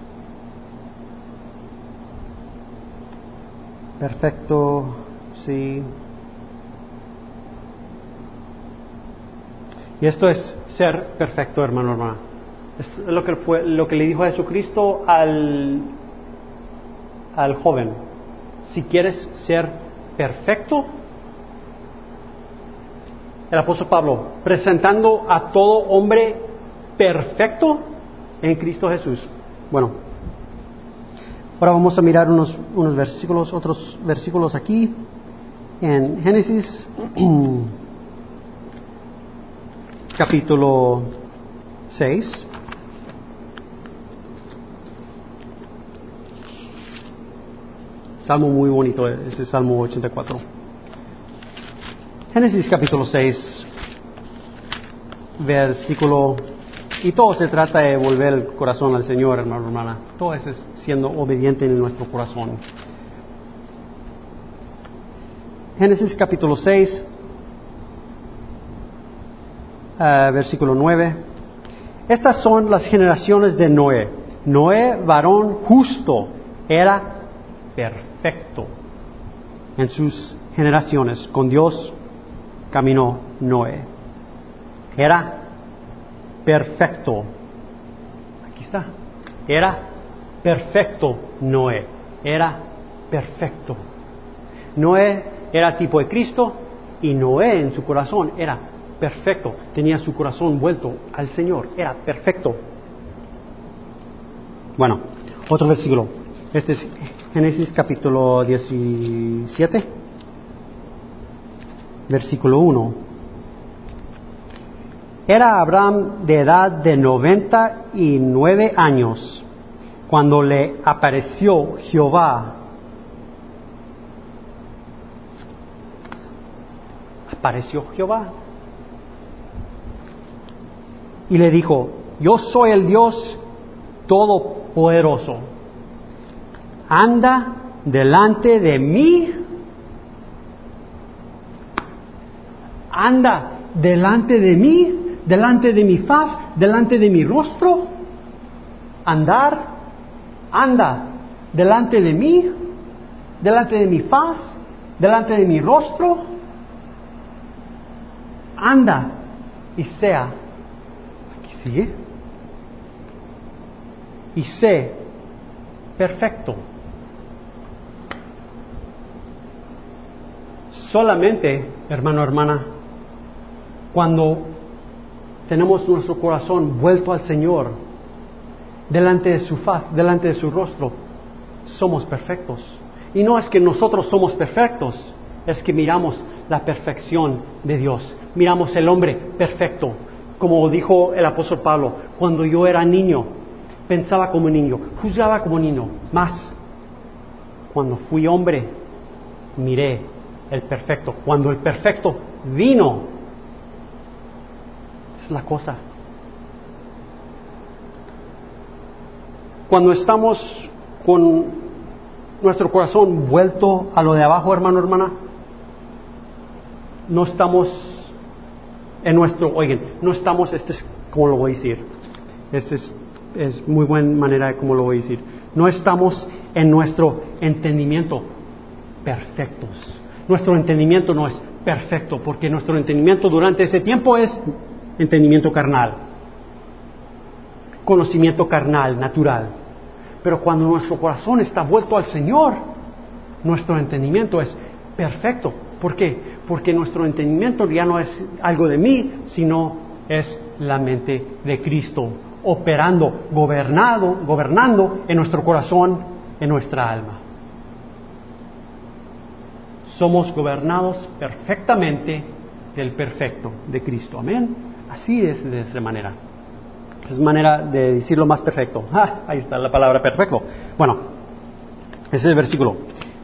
Perfecto, sí. Y esto es ser perfecto, hermano, hermana. Es lo que le dijo Jesucristo al joven. Si quieres ser perfecto, el apóstol Pablo, presentando a todo hombre perfecto en Cristo Jesús. Bueno, ahora vamos a mirar otros versículos aquí en Génesis capítulo 6. Salmo muy bonito, ese Salmo 84. Génesis capítulo 6. versículo, y todo se trata de volver el corazón al Señor, hermano, hermana. Todo eso es siendo obediente en nuestro corazón. Génesis capítulo 6, versículo 9. Estas son las generaciones de Noé. Noé, varón justo, era perfecto en sus generaciones. Con Dios caminó Noé. Era perfecto. Aquí está. Era perfecto Noé. Era perfecto. Noé era tipo de Cristo y Noé en su corazón era perfecto. Tenía su corazón vuelto al Señor. Era perfecto. Bueno, otro versículo. Este es Génesis capítulo 17, versículo 1. Era Abraham de edad de 99 años cuando le apareció Jehová. Apareció Jehová y le dijo: yo soy el Dios Todopoderoso. Anda delante de mí. Anda delante de mí, delante de mi faz, delante de mi rostro. Anda delante de mí, delante de mi faz, delante de mi rostro. Anda y sea. Aquí sigue. Y sé perfecto. Solamente, hermano, hermana, cuando tenemos nuestro corazón vuelto al Señor, delante de su faz, delante de su rostro, somos perfectos. Y no es que nosotros somos perfectos, es que miramos la perfección de Dios. Miramos el hombre perfecto. Como dijo el apóstol Pablo, cuando yo era niño, pensaba como niño, juzgaba como niño. Más, cuando fui hombre, miré el perfecto. Cuando el perfecto vino, es la cosa. Cuando estamos con nuestro corazón vuelto a lo de abajo, hermano, hermana, no estamos en nuestro, no estamos, ¿cómo lo voy a decir? Es muy buena manera de cómo lo voy a decir. No estamos en nuestro entendimiento perfectos. Nuestro entendimiento no es perfecto, porque nuestro entendimiento durante ese tiempo es entendimiento carnal, conocimiento carnal, natural. Pero cuando nuestro corazón está vuelto al Señor, nuestro entendimiento es perfecto. ¿Por qué? Porque nuestro entendimiento ya no es algo de mí, sino es la mente de Cristo, operando, gobernando en nuestro corazón, en nuestra alma. Somos gobernados perfectamente del perfecto de Cristo. Amén. Así es de esa manera. Es manera de decirlo más perfecto. Ahí está la palabra perfecto. Bueno, ese es el versículo.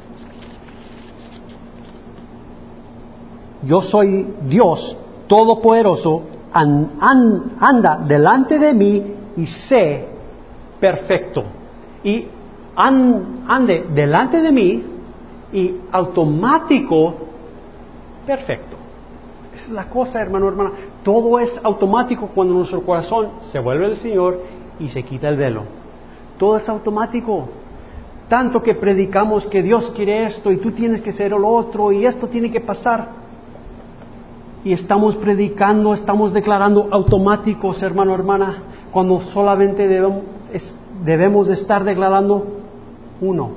Yo soy Dios Todopoderoso, anda delante de mí y sé perfecto. Y ande delante de mí y automático perfecto. Esa es la cosa, hermano, hermana. Todo es automático cuando nuestro corazón se vuelve al Señor y se quita el velo. Todo es automático. Tanto que predicamos que Dios quiere esto y tú tienes que ser lo otro y esto tiene que pasar. Y estamos predicando, estamos declarando automáticos, hermano, hermana, cuando solamente debemos estar declarando uno.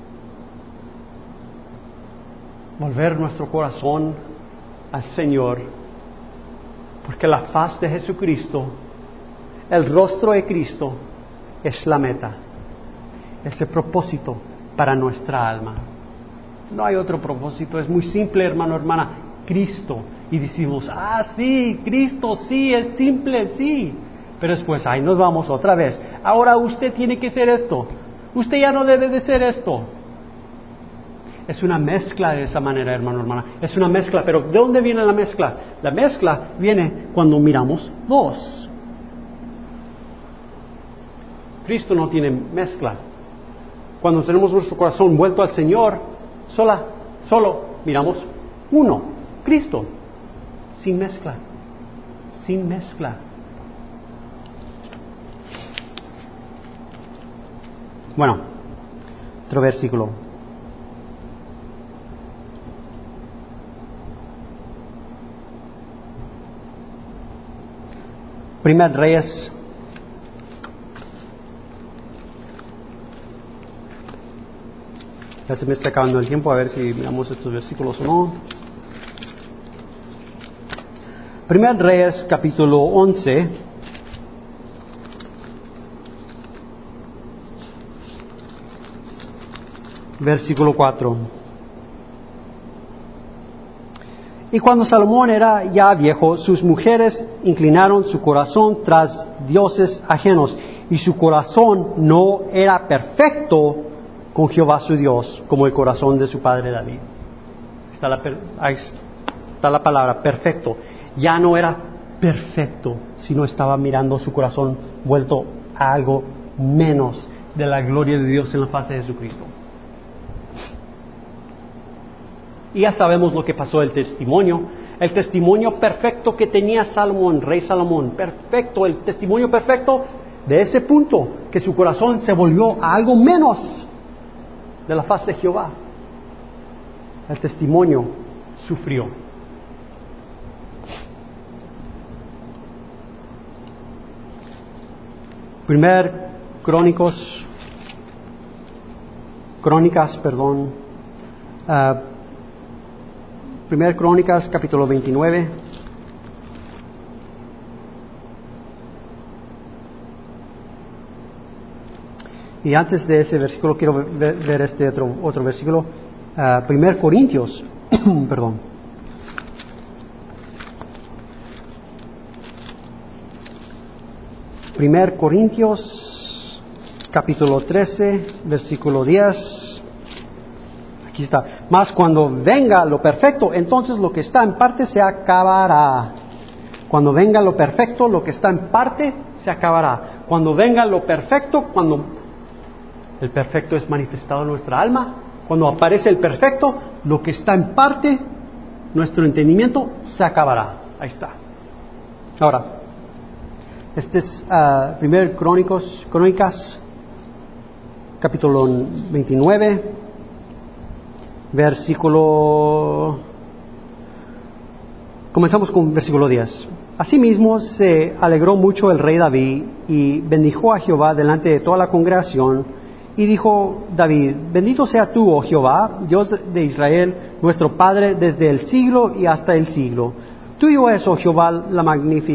Volver nuestro corazón al Señor, porque la faz de Jesucristo, el rostro de Cristo, es la meta, es el propósito para nuestra alma. No hay otro propósito, es muy simple, hermano, hermana, Cristo. Y decimos, sí, Cristo, sí, es simple, sí. Pero después, nos vamos otra vez. Ahora usted tiene que ser esto. Usted ya no debe de ser esto. Es una mezcla de esa manera, hermano, hermana. Es una mezcla, pero ¿de dónde viene la mezcla? La mezcla viene cuando miramos dos. Cristo no tiene mezcla. Cuando tenemos nuestro corazón vuelto al Señor, solo miramos uno, Cristo, sin mezcla, sin mezcla. Bueno, otro versículo. Primer Reyes, ya se me está acabando el tiempo, a ver si miramos estos versículos o no. Primer Reyes, capítulo 11. Versículo 4. Y cuando Salomón era ya viejo, sus mujeres inclinaron su corazón tras dioses ajenos, y su corazón no era perfecto con Jehová su Dios, como el corazón de su padre David. Ahí está la palabra, perfecto. Ya no era perfecto, sino estaba mirando su corazón vuelto a algo menos de la gloria de Dios en la faz de Jesucristo. Y ya sabemos lo que pasó, el testimonio perfecto que tenía Salomón, rey Salomón, perfecto, el testimonio perfecto de ese punto, que su corazón se volvió a algo menos de la faz de Jehová. El testimonio sufrió. Primer Crónicas, capítulo 29. Y antes de ese versículo quiero ver este otro versículo. Primer Corintios, perdón. Primer Corintios, capítulo 13, versículo 10. Aquí está. Mas cuando venga lo perfecto, entonces lo que está en parte se acabará. Cuando venga lo perfecto, lo que está en parte se acabará. Cuando venga lo perfecto, cuando el perfecto es manifestado en nuestra alma, cuando aparece el perfecto, lo que está en parte, nuestro entendimiento, se acabará. Ahí está. Ahora, este es Primer Crónicas, capítulo 29. Comenzamos con versículo 10. Asimismo se alegró mucho el rey David y bendijo a Jehová delante de toda la congregación. Y dijo David: bendito sea tú, oh Jehová, Dios de Israel, nuestro Padre, desde el siglo y hasta el siglo. Tuyo es, oh Jehová, la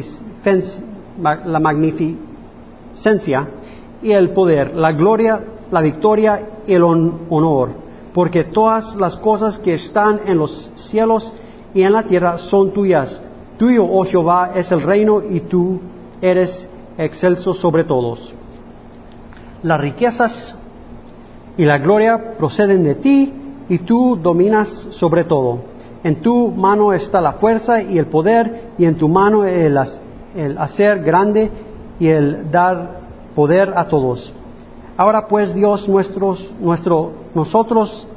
magnificencia y el poder, la gloria, la victoria y el honor. Porque todas las cosas que están en los cielos y en la tierra son tuyas. Tuyo, oh Jehová, es el reino y tú eres excelso sobre todos. Las riquezas y la gloria proceden de ti y tú dominas sobre todo. En tu mano está la fuerza y el poder, y en tu mano el hacer grande y el dar poder a todos. Ahora pues, Dios nosotros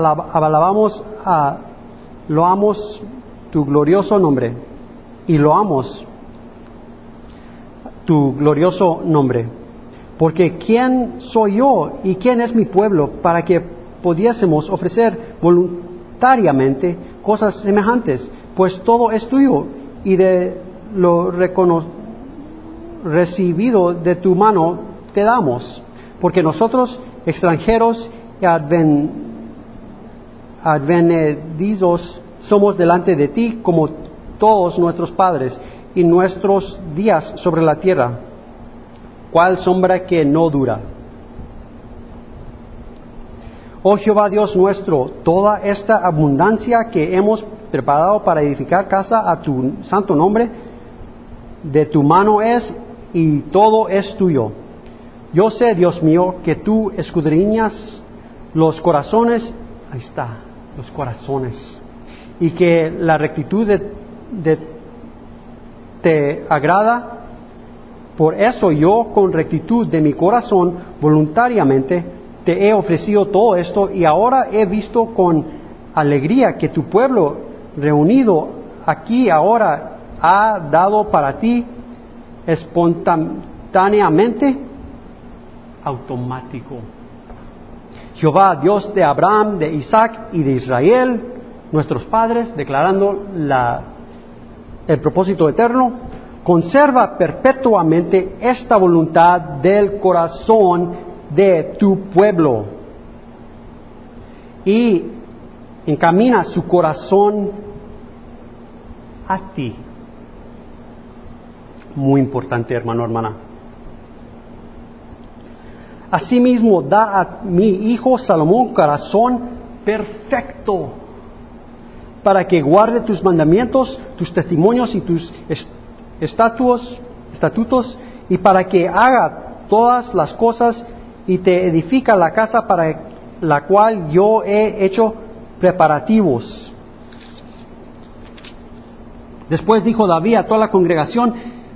loamos tu glorioso nombre, y loamos tu glorioso nombre. Porque ¿quién soy yo y quién es mi pueblo para que pudiésemos ofrecer voluntariamente cosas semejantes? Pues todo es tuyo, y de lo recibido de tu mano te damos. Porque nosotros, extranjeros y advenedizos, somos delante de ti como todos nuestros padres, y nuestros días sobre la tierra, cual sombra que no dura. Oh Jehová Dios nuestro, toda esta abundancia que hemos preparado para edificar casa a tu santo nombre, de tu mano es, y todo es tuyo. Yo sé, Dios mío, que tú escudriñas los corazones. Ahí está. los corazones. Y que la rectitud te agrada. Por eso yo con rectitud de mi corazón voluntariamente te he ofrecido todo esto y ahora he visto con alegría que tu pueblo reunido aquí ahora ha dado para ti espontáneamente, automático. Jehová, Dios de Abraham, de Isaac y de Israel, nuestros padres, declarando el propósito eterno, conserva perpetuamente esta voluntad del corazón de tu pueblo y encamina su corazón a ti. Muy importante, hermano, hermana. Asimismo, da a mi hijo Salomón corazón perfecto, para que guarde tus mandamientos, tus testimonios y tus estatutos, y para que haga todas las cosas y te edifica la casa para la cual yo he hecho preparativos. Después dijo David a toda la congregación: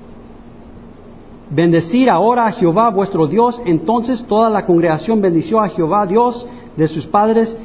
bendecid ahora a Jehová vuestro Dios. Entonces toda la congregación bendició a Jehová Dios de sus padres,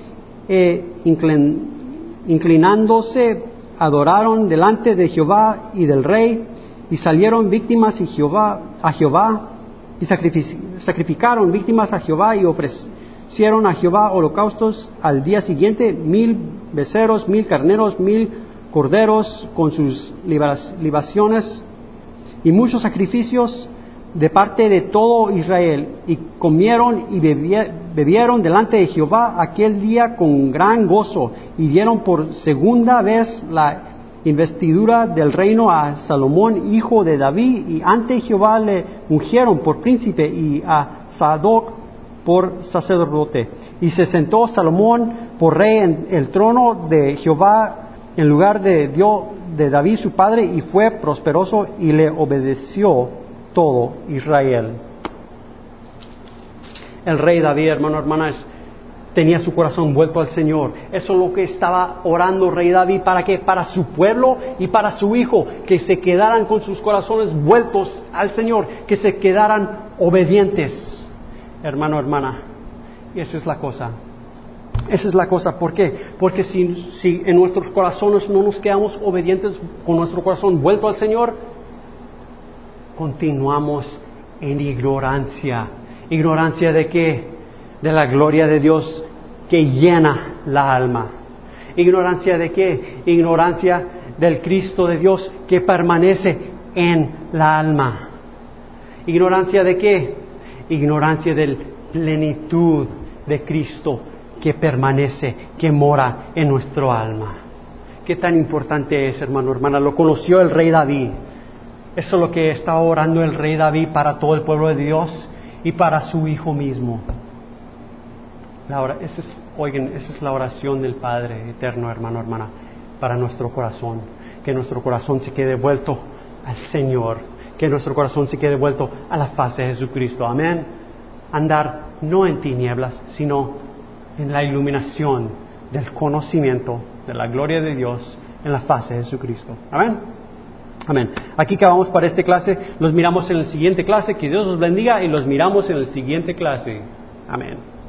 inclinándose adoraron delante de Jehová y del rey, y salieron víctimas a Jehová, y sacrificaron víctimas a Jehová, y ofrecieron a Jehová holocaustos al día siguiente, 1000 becerros, 1000 carneros, 1000 corderos con sus libaciones, y muchos sacrificios de parte de todo Israel, y comieron y bebieron delante de Jehová aquel día con gran gozo, y dieron por segunda vez la investidura del reino a Salomón, hijo de David, y ante Jehová le ungieron por príncipe y a Sadoc por sacerdote. Y se sentó Salomón por rey en el trono de Jehová en lugar de David su padre, y fue prosperoso y le obedeció todo Israel. El rey David, hermano, hermanas, tenía su corazón vuelto al Señor. Eso es lo que estaba orando rey David. ¿Para qué? Para su pueblo y para su hijo, que se quedaran con sus corazones vueltos al Señor, que se quedaran obedientes, hermano, hermana. Y esa es la cosa. Esa es la cosa. ¿Por qué? Porque si en nuestros corazones no nos quedamos obedientes, con nuestro corazón vuelto al Señor, continuamos en ignorancia. ¿Ignorancia de qué? De la gloria de Dios que llena la alma. ¿Ignorancia de qué? Ignorancia del Cristo de Dios que permanece en la alma. ¿Ignorancia de qué? Ignorancia de la plenitud de Cristo que permanece, que mora en nuestro alma. ¿Qué tan importante es, hermano, hermana? Lo conoció el rey David. Eso es lo que estaba orando el rey David para todo el pueblo de Dios y para su hijo mismo. Esa es la oración del Padre eterno, hermano, hermana, para nuestro corazón. Que nuestro corazón se quede vuelto al Señor. Que nuestro corazón se quede vuelto a la faz de Jesucristo. Amén. Andar no en tinieblas, sino en la iluminación del conocimiento de la gloria de Dios en la faz de Jesucristo. Amén. Amén. Aquí acabamos para esta clase. Los miramos en la siguiente clase. Que Dios los bendiga y los miramos en la siguiente clase. Amén.